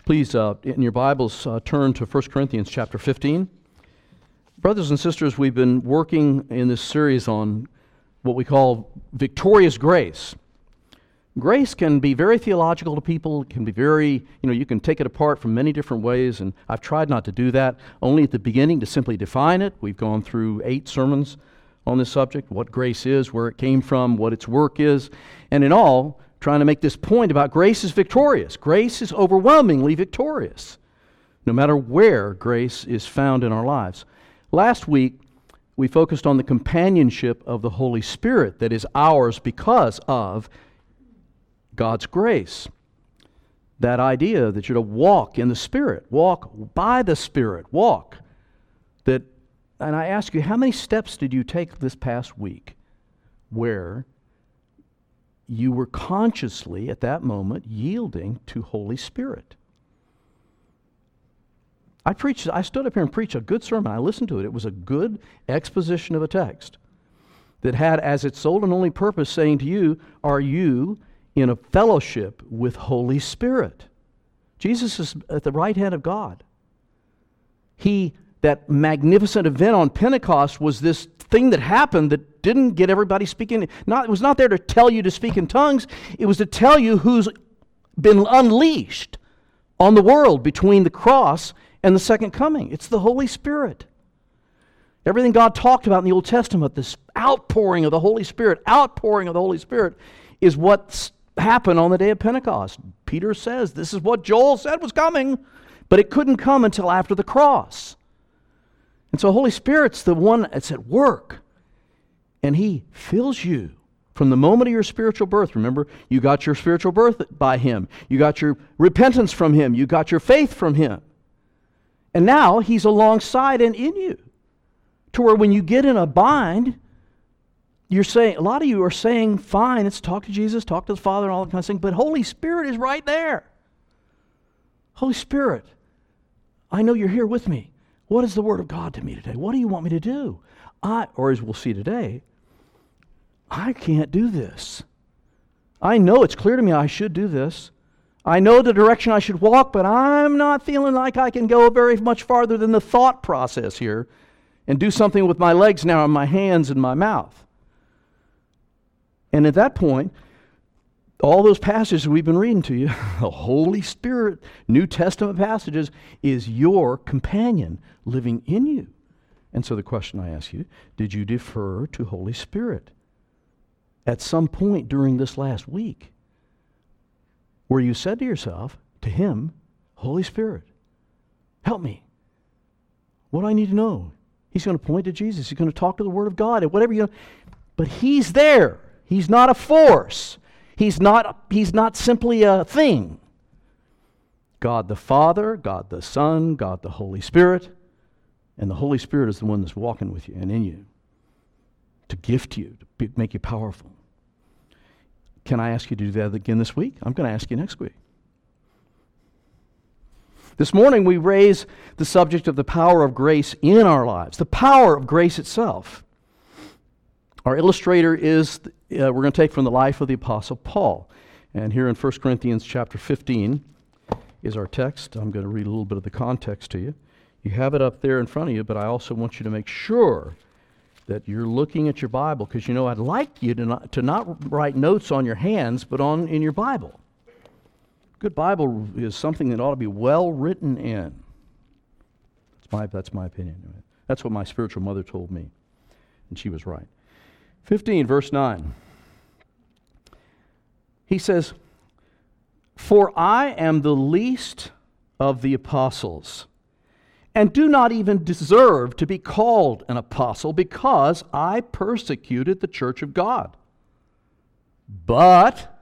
Please, in your Bibles, turn to 1 Corinthians chapter 15. Brothers and sisters, we've been working in this series on what we call victorious grace. Grace can be very theological to people. It can be very, you can take it apart from many different ways, and I've tried not to do that. Only at the beginning to simply define it. We've gone through 8 sermons on this subject, what grace is, where it came from, what its work is, and in all, trying to make this point about grace is victorious. Grace is overwhelmingly victorious, no matter where grace is found in our lives. Last week, we focused on the companionship of the Holy Spirit that is ours because of God's grace. That idea that you're to walk in the Spirit, walk by the Spirit, walk. And I ask you, how many steps did you take this past week where you were consciously, at that moment, yielding to Holy Spirit? I stood up here and preached a good sermon. I listened to it. It was a good exposition of a text that had as its sole and only purpose saying to you, are you in a fellowship with Holy Spirit? Jesus is at the right hand of God. That magnificent event on Pentecost was this thing that happened that didn't get everybody speaking. It was not there to tell you to speak in tongues. It was to tell you who's been unleashed on the world between the cross and the second coming. It's the Holy Spirit. Everything God talked about in the Old Testament, this outpouring of the Holy Spirit, is what happened on the day of Pentecost. Peter says this is what Joel said was coming, but it couldn't come until after the cross. And so Holy Spirit's the one that's at work. And He fills you from the moment of your spiritual birth. Remember, you got your spiritual birth by Him. You got your repentance from Him. You got your faith from Him. And now He's alongside and in you. To where when you get in a bind, you're saying, a lot of you are saying, fine, let's talk to Jesus, talk to the Father and all that kind of thing, but Holy Spirit is right there. Holy Spirit, I know you're here with me. What is the Word of God to me today? What do you want me to do? Or as we'll see today, I can't do this. I know it's clear to me I should do this. I know the direction I should walk, but I'm not feeling like I can go very much farther than the thought process here and do something with my legs now and my hands and my mouth. And at that point, all those passages we've been reading to you, the Holy Spirit, New Testament passages, is your companion living in you. And so the question I ask you, did you defer to Holy Spirit at some point during this last week where you said to yourself, to Him, Holy Spirit, help me. What do I need to know? He's going to point to Jesus. He's going to talk to the Word of God and whatever but He's there. He's not a force. He's not simply a thing. God the Father, God the Son, God the Holy Spirit, and the Holy Spirit is the one that's walking with you and in you to gift you, to make you powerful. Can I ask you to do that again this week? I'm going to ask you next week. This morning we raise the subject of the power of grace in our lives, the power of grace itself. Our illustrator is, we're going to take from the life of the Apostle Paul. And here in 1 Corinthians chapter 15 is our text. I'm going to read a little bit of the context to you. You have it up there in front of you, but I also want you to make sure that you're looking at your Bible, because I'd like you to not write notes on your hands, but in your Bible. Good Bible is something that ought to be well written in. That's my opinion. That's what my spiritual mother told me, and she was right. 15, verse 9. He says, "For I am the least of the apostles, and do not even deserve to be called an apostle, because I persecuted the church of God. But,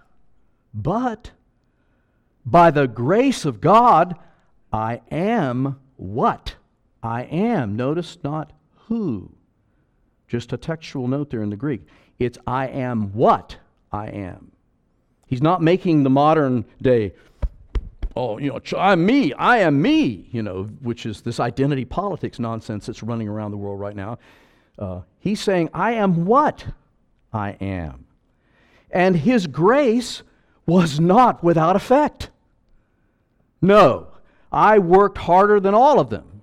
by the grace of God, I am what? I am. Notice not who. Just a textual note there in the Greek. It's I am what I am. He's not making the modern day, I'm me, I am me, which is this identity politics nonsense that's running around the world right now. He's saying, I am what I am. And His grace was not without effect. No, I worked harder than all of them.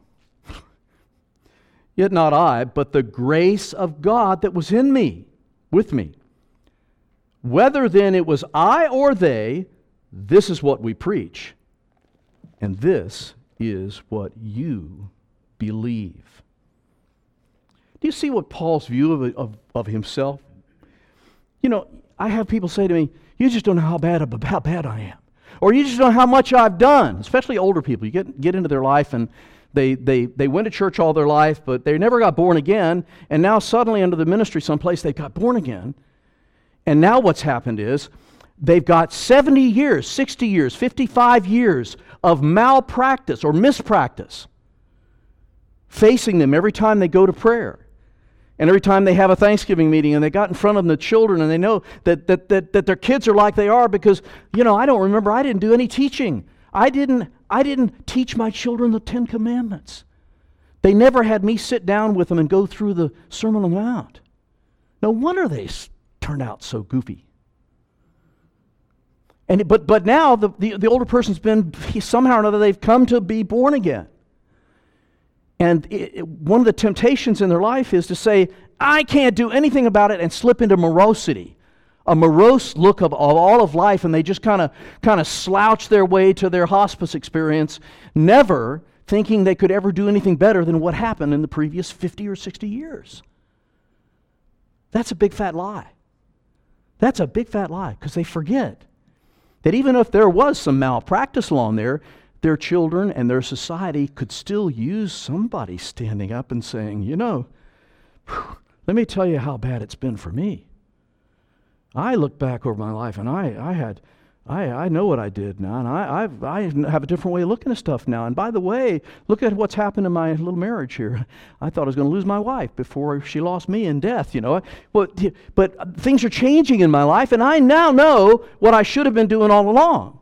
Yet not I, but the grace of God that was in me, with me. Whether then it was I or they, this is what we preach, and this is what you believe. Do you see what Paul's view of himself? You know, I have people say to me, you just don't know how bad I am. Or you just don't know how much I've done. Especially older people. You get into their life and they went to church all their life, but they never got born again. And now suddenly under the ministry someplace they got born again. And now what's happened is they've got 70 years, 60 years, 55 years of malpractice or mispractice facing them every time they go to prayer. And every time they have a Thanksgiving meeting and they got in front of the children and they know that their kids are like they are because, you know, I don't remember, I didn't do any teaching. I didn't teach my children the Ten Commandments. They never had me sit down with them and go through the Sermon on the Mount. No wonder they turned out so goofy. But now the older person's been, somehow or another, they've come to be born again. And one of the temptations in their life is to say, I can't do anything about it, and slip into morosity, a morose look of all of life, and they just kind of slouch their way to their hospice experience, never thinking they could ever do anything better than what happened in the previous 50 or 60 years. That's a big fat lie. That's a big fat lie, because they forget that even if there was some malpractice along there, their children and their society could still use somebody standing up and saying, you know, let me tell you how bad it's been for me. I look back over my life and I know what I did now, and I have a different way of looking at stuff now. And by the way, look at what's happened in my little marriage here. I thought I was going to lose my wife before she lost me in death, you know. But things are changing in my life, and I now know what I should have been doing all along.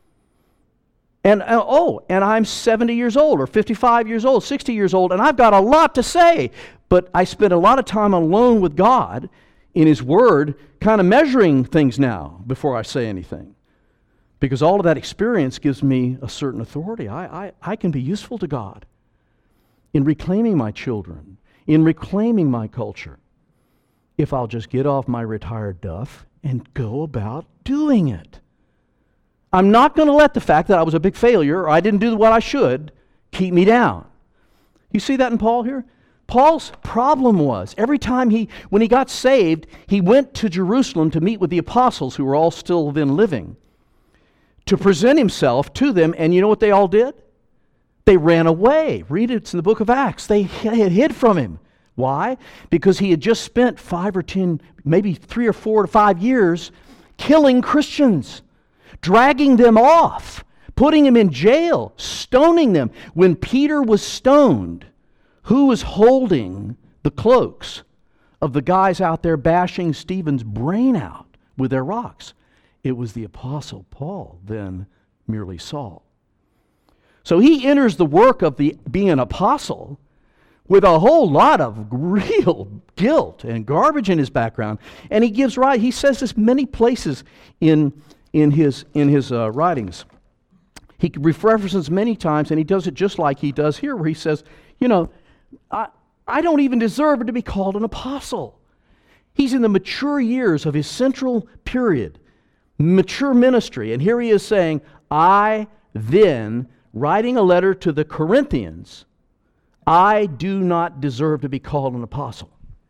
And I'm 70 years old, or 55 years old, 60 years old, and I've got a lot to say. But I spend a lot of time alone with God in His Word, kind of measuring things now before I say anything. Because all of that experience gives me a certain authority. I can be useful to God in reclaiming my children, in reclaiming my culture, if I'll just get off my retired duff and go about doing it. I'm not going to let the fact that I was a big failure or I didn't do what I should keep me down. You see that in Paul here? Paul's problem was, every time when he got saved, he went to Jerusalem to meet with the apostles who were all still then living, to present himself to them, and you know what they all did? They ran away. Read it, it's in the book of Acts. They had hid from him. Why? Because he had just spent 5 or 10, maybe 3 or 4 to 5 years killing Christians, dragging them off, putting them in jail, stoning them. When Peter was stoned, who was holding the cloaks of the guys out there bashing Stephen's brain out with their rocks? It was the Apostle Paul, then merely Saul. So he enters the work of being an apostle with a whole lot of real guilt and garbage in his background. And he says this many places in his writings. He references many times, and he does it just like he does here, where he says, you know, I don't even deserve to be called an apostle. He's in the mature years of his central period, mature ministry, and here he is saying, I then, writing a letter to the Corinthians, I do not deserve to be called an apostle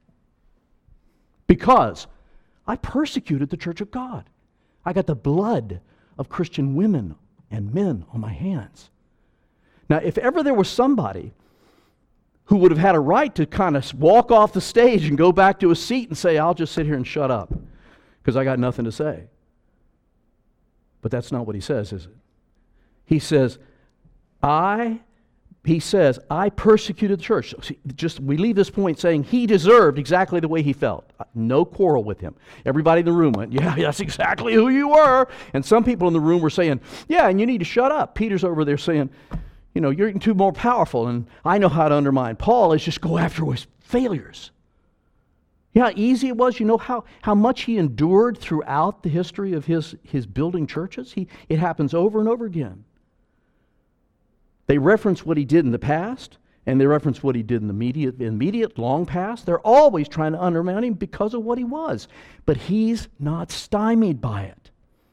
because I persecuted the church of God. I got the blood of Christian women and men on my hands. Now, if ever there was somebody who would have had a right to kind of walk off the stage and go back to a seat and say, I'll just sit here and shut up because I got nothing to say. But that's not what he says, is it? He says, I persecuted the church. We leave this point saying he deserved exactly the way he felt. No quarrel with him. Everybody in the room went, yeah, that's exactly who you were. And some people in the room were saying, yeah, and you need to shut up. Peter's over there saying, you know, you're too more powerful, and I know how to undermine. Paul is just go after his failures. You know how easy it was? You know how much he endured throughout the history of his building churches? It happens over and over again. They reference what he did in the past, and they reference what he did in the immediate long past. They're always trying to undermine him because of what he was. But he's not stymied by it,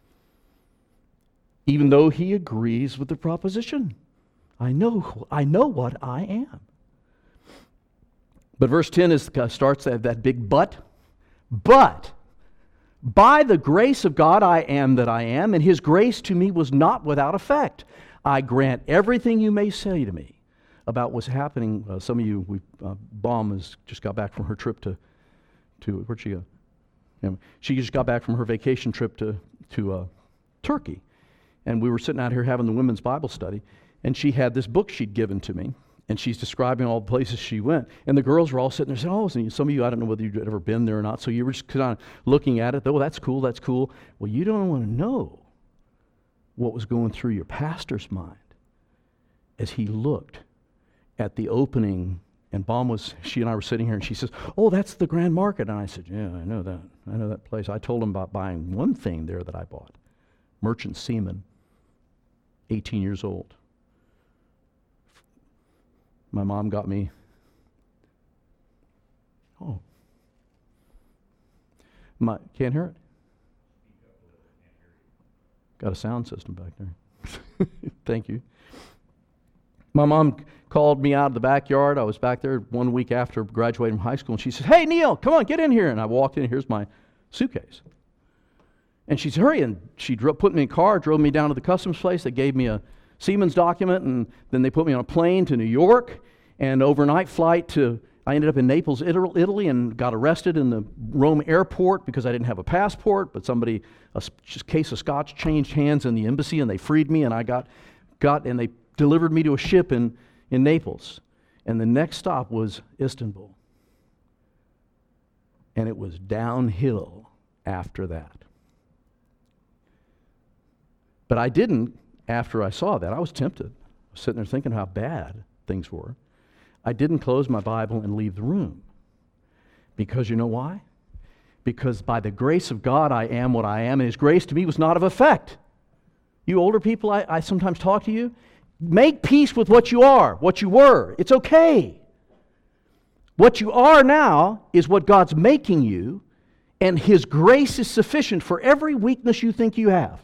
even though he agrees with the proposition. I know what I am. But verse 10 starts that big but. But by the grace of God I am that I am, and his grace to me was not without effect. I grant everything you may say to me about what's happening. Some of you, Baum has just got back from her trip to where'd she go? Yeah, she just got back from her vacation trip to Turkey. And we were sitting out here having the women's Bible study, and she had this book she'd given to me, and she's describing all the places she went. And the girls were all sitting there saying, oh, some of you, I don't know whether you'd ever been there or not, so you were just kind of looking at it. Oh, that's cool, that's cool. Well, you don't want to know what was going through your pastor's mind as he looked at the opening. And she and I were sitting here, and she says, oh, that's the Grand Market. And I said, yeah, I know that. I know that place. I told him about buying one thing there that I bought. Merchant Seaman, 18 years old. My mom got me, can't hear it? Got a sound system back there. Thank you. My mom called me out of the backyard. I was back there 1 week after graduating from high school, and she said, hey, Neil, come on, get in here. And I walked in, here's my suitcase. And she said, hurry. And she put me in a car, drove me down to the customs place. They gave me a Seaman's document, and then they put me on a plane to New York, and overnight flight I ended up in Naples, Italy, and got arrested in the Rome airport because I didn't have a passport, but a case of scotch changed hands in the embassy, and they freed me, and I and they delivered me to a ship in Naples. And the next stop was Istanbul. And it was downhill after that. But I didn't, after I saw that, I was tempted. I was sitting there thinking how bad things were. I didn't close my Bible and leave the room. Because you know why? Because by the grace of God I am what I am, and his grace to me was not of effect. You older people, I sometimes talk to you. Make peace with what you are, what you were. It's okay. What you are now is what God's making you, and his grace is sufficient for every weakness you think you have.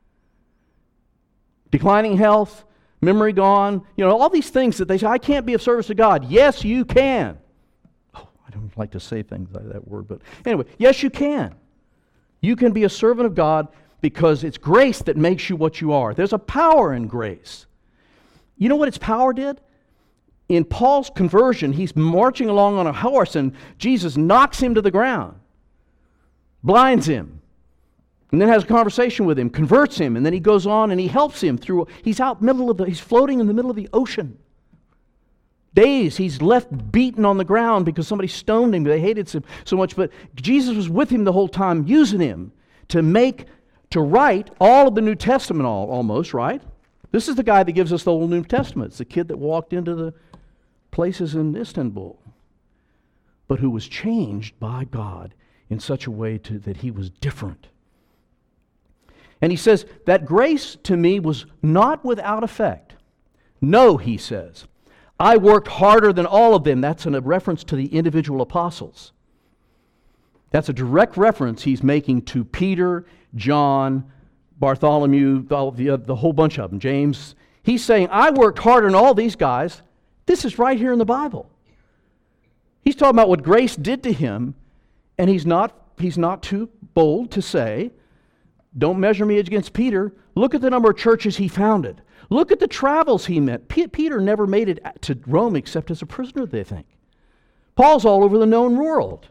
Declining health, memory gone, all these things that they say, I can't be of service to God. Yes, you can. Oh, I don't like to say things like that word, but anyway, yes, you can. You can be a servant of God because it's grace that makes you what you are. There's a power in grace. You know what its power did? In Paul's conversion, he's marching along on a horse, and Jesus knocks him to the ground, blinds him, and then has a conversation with him, converts him, and then he goes on and he helps him through. He's he's floating in the middle of the ocean. Days he's left beaten on the ground because somebody stoned him. They hated him so much, but Jesus was with him the whole time, using him to write all of the New Testament almost, right? This is the guy that gives us the whole New Testament. It's the kid that walked into the places in Istanbul, but who was changed by God in such a way that he was different. And he says, that grace to me was not without effect. No, he says, I worked harder than all of them. That's a reference to the individual apostles. That's a direct reference he's making to Peter, John, Bartholomew, the whole bunch of them, James. He's saying, I worked harder than all these guys. This is right here in the Bible. He's talking about what grace did to him, and he's not too bold to say, don't measure me against Peter. Look at the number of churches he founded. Look at the travels he met. Peter never made it to Rome except as a prisoner, they think. Paul's all over the known world.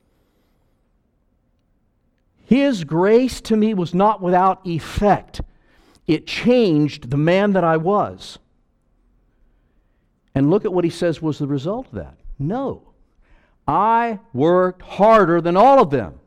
His grace to me was not without effect. It changed the man that I was. And look at what he says was the result of that. No. I worked harder than all of them.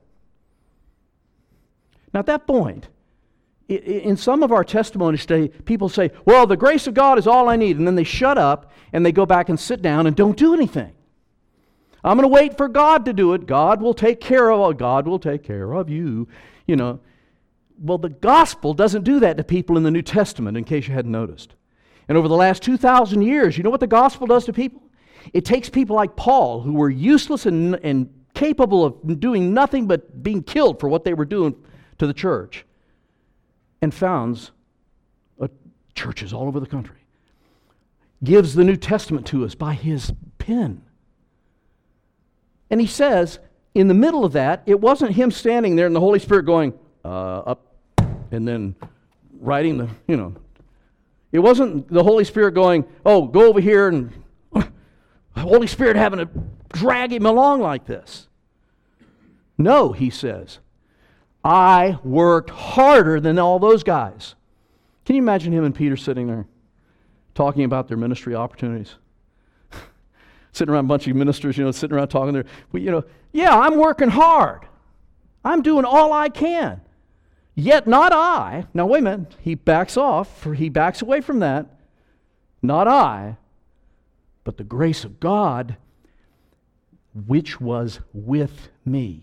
Now, at that point, in some of our testimonies today, people say, well, the grace of God is all I need. And then they shut up and they go back and sit down and don't do anything. I'm going to wait for God to do it. God will take care of you. Well, the gospel doesn't do that to people in the New Testament, in case you hadn't noticed. And over the last 2,000 years, you know what the gospel does to people? It takes people like Paul, who were useless and capable of doing nothing but being killed for what they were doing to the church, and founds churches all over the country. Gives the New Testament to us by his pen. And he says, in the middle of that, it wasn't him standing there and the Holy Spirit going, up, and then writing the, It wasn't the Holy Spirit going, oh, go over here, and the Holy Spirit having to drag him along like this. No, he says, I worked harder than all those guys. Can you imagine him and Peter sitting there talking about their ministry opportunities? Sitting around a bunch of ministers, sitting around talking there. Yeah, I'm working hard. I'm doing all I can. Yet not I. Now wait a minute. He backs off, or he backs away from that. Not I, but the grace of God, which was with me.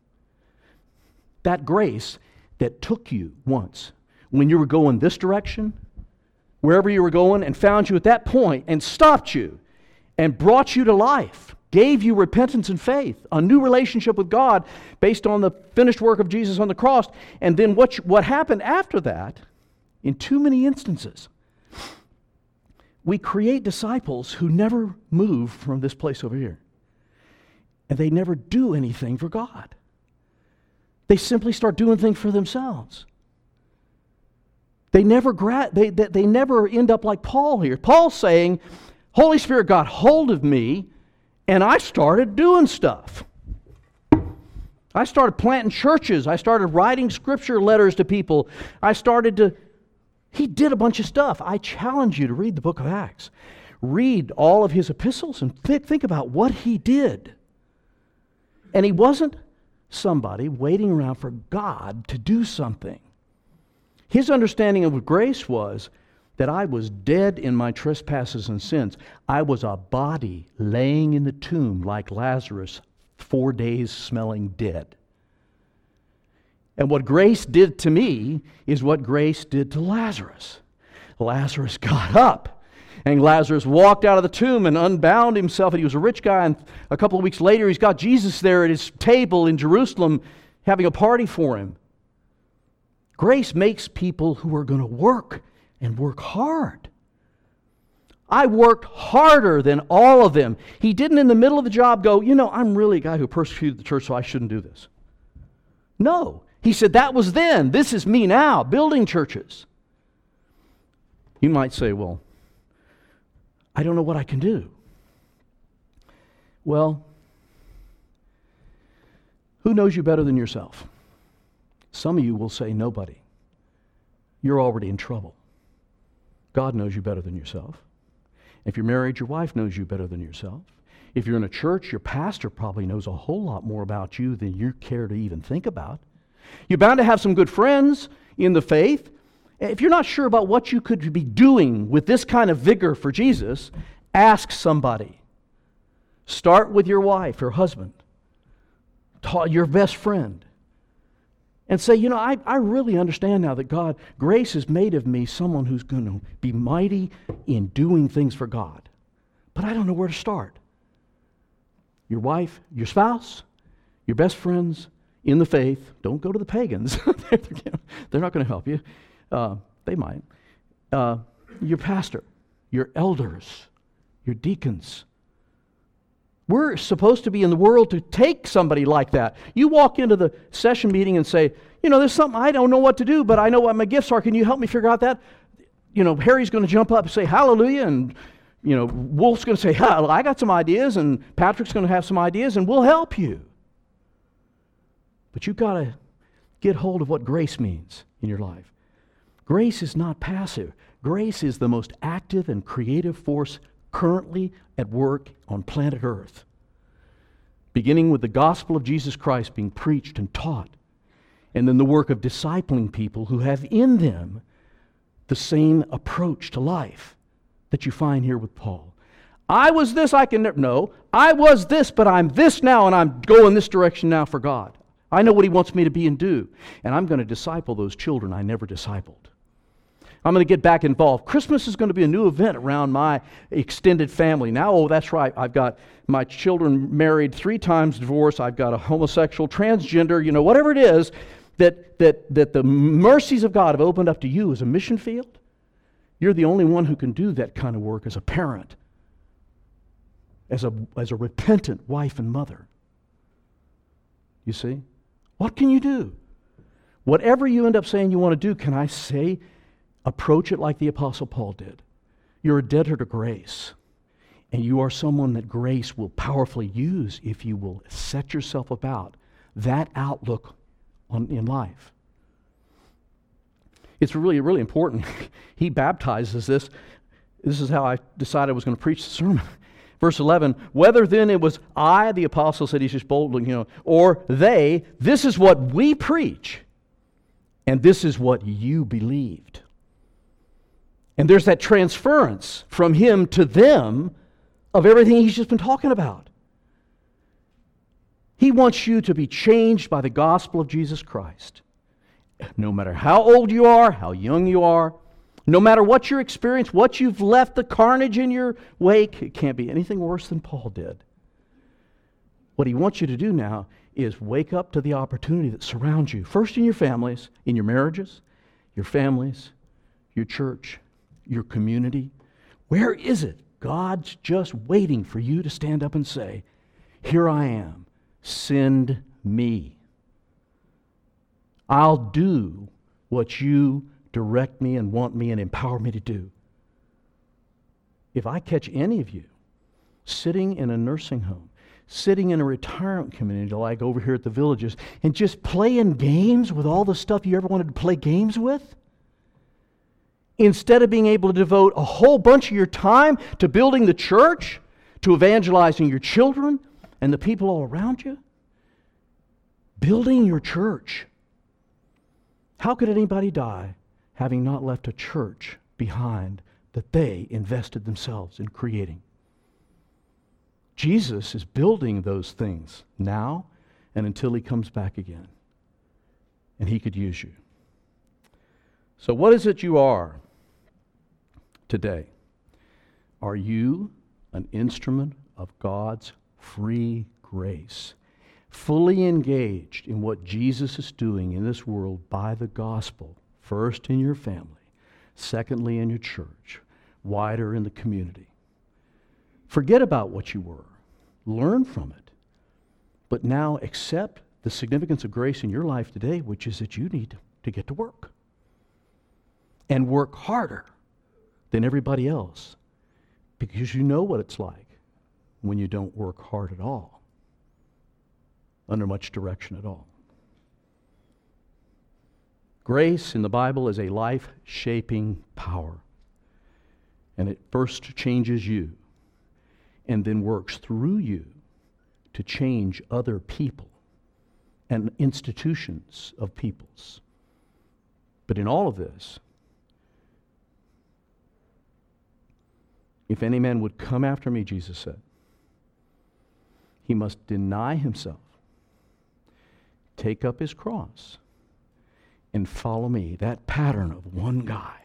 That grace that took you once when you were going this direction, wherever you were going, and found you at that point and stopped you and brought you to life, gave you repentance and faith, a new relationship with God based on the finished work of Jesus on the cross. And then what happened after that, in too many instances, we create disciples who never move from this place over here. And they never do anything for God. They simply start doing things for themselves. They never end up like Paul here. Paul's saying, Holy Spirit got hold of me, and I started doing stuff. I started planting churches. I started writing scripture letters to people. He did a bunch of stuff. I challenge you to read the book of Acts. Read all of his epistles and think about what he did. And he wasn't somebody waiting around for God to do something. His understanding of grace was that I was dead in my trespasses and sins. I was a body laying in the tomb like Lazarus, 4 days smelling dead. And what grace did to me is what grace did to Lazarus. Lazarus got up, and Lazarus walked out of the tomb and unbound himself, and he was a rich guy, and a couple of weeks later he's got Jesus there at his table in Jerusalem having a party for him. Grace makes people who are going to work and work hard. I worked harder than all of them. He didn't in the middle of the job go, I'm really a guy who persecuted the church, so I shouldn't do this. No. He said, that was then. This is me now, building churches. You might say, well, I don't know what I can do. Well, who knows you better than yourself? Some of you will say, nobody. You're already in trouble. God knows you better than yourself. If you're married, your wife knows you better than yourself. If you're in a church, your pastor probably knows a whole lot more about you than you care to even think about. You're bound to have some good friends in the faith. If you're not sure about what you could be doing with this kind of vigor for Jesus, ask somebody. Start with your wife or husband, your best friend, and say, I really understand now that grace has made of me someone who's going to be mighty in doing things for God. But I don't know where to start. Your wife, your spouse, your best friends in the faith. Don't go to the pagans. They're not going to help you. They might. Your pastor, your elders, your deacons. We're supposed to be in the world to take somebody like that. You walk into the session meeting and say, there's something I don't know what to do, but I know what my gifts are. Can you help me figure out that? Harry's going to jump up and say hallelujah, and Wolf's going to say, I got some ideas, and Patrick's going to have some ideas, and we'll help you. But you've got to get hold of what grace means in your life. Grace is not passive. Grace is the most active and creative force currently at work on planet Earth. Beginning with the gospel of Jesus Christ being preached and taught, and then the work of discipling people who have in them the same approach to life that you find here with Paul. I was this, I was this, but I'm this now, and I'm going this direction now for God. I know what He wants me to be and do, and I'm going to disciple those children I never discipled. I'm going to get back involved. Christmas is going to be a new event around my extended family. Now, oh, that's right, I've got my children married 3 times, divorced. I've got a homosexual, transgender, whatever it is that the mercies of God have opened up to you as a mission field. You're the only one who can do that kind of work as a parent, as a repentant wife and mother. You see? What can you do? Whatever you end up saying you want to do, can I say, approach it like the Apostle Paul did. You're a debtor to grace, and you are someone that grace will powerfully use if you will set yourself about that outlook in life. It's really, really important. He baptizes this. This is how I decided I was going to preach the sermon. Verse 11, whether then it was I, the apostle said, he's just boldly, or they, this is what we preach, and this is what you believed. And there's that transference from him to them of everything he's just been talking about. He wants you to be changed by the gospel of Jesus Christ. No matter how old you are, how young you are, no matter what your experience, what you've left the carnage in your wake, it can't be anything worse than Paul did. What he wants you to do now is wake up to the opportunity that surrounds you. First in your families, in your marriages, your families, your church, your community. Where is it? God's just waiting for you to stand up and say, here I am, send me. I'll do what you direct me and want me and empower me to do. If I catch any of you sitting in a nursing home, sitting in a retirement community like over here at the Villages, and just playing games with all the stuff you ever wanted to play games with, instead of being able to devote a whole bunch of your time to building the church, to evangelizing your children and the people all around you, building your church. How could anybody die having not left a church behind that they invested themselves in creating? Jesus is building those things now and until he comes back again. And he could use you. So what is it you are today? Are you an instrument of God's free grace, fully engaged in what Jesus is doing in this world by the gospel, first in your family, secondly in your church, wider in the community? Forget about what you were. Learn from it. But now accept the significance of grace in your life today, which is that you need to get to work. And work harder than everybody else, because you know what it's like when you don't work hard at all, under much direction at all. Grace in the Bible is a life-shaping power. And it first changes you and then works through you to change other people and institutions of peoples. But in all of this, if any man would come after me, Jesus said, he must deny himself, take up his cross, and follow me. That pattern of one guy,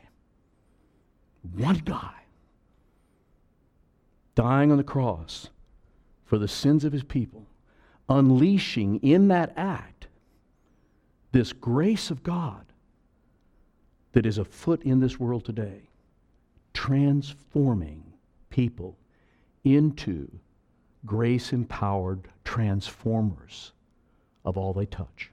dying on the cross for the sins of his people, unleashing in that act this grace of God that is afoot in this world today, transforming people into grace-empowered transformers of all they touch.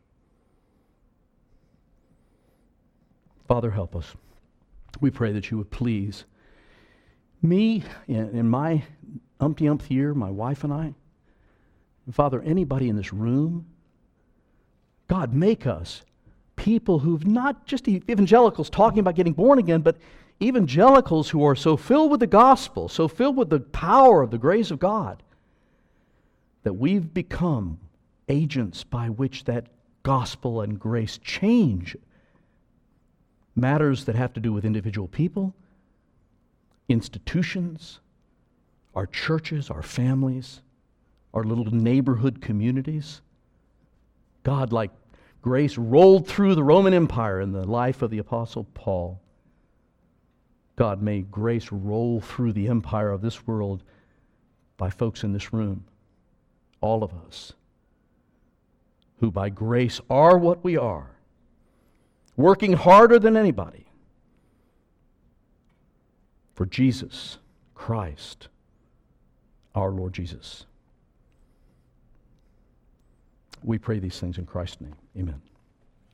Father, help us. We pray that you would please me in my umpty-umpth year, my wife and I, and Father, anybody in this room, God, make us people who've not just evangelicals talking about getting born again, but evangelicals who are so filled with the gospel, so filled with the power of the grace of God, that we've become agents by which that gospel and grace change matters that have to do with individual people, institutions, our churches, our families, our little neighborhood communities. God, like grace rolled through the Roman Empire in the life of the Apostle Paul, God, may grace roll through the empire of this world by folks in this room, all of us, who by grace are what we are, working harder than anybody for Jesus Christ, our Lord Jesus. We pray these things in Christ's name. Amen.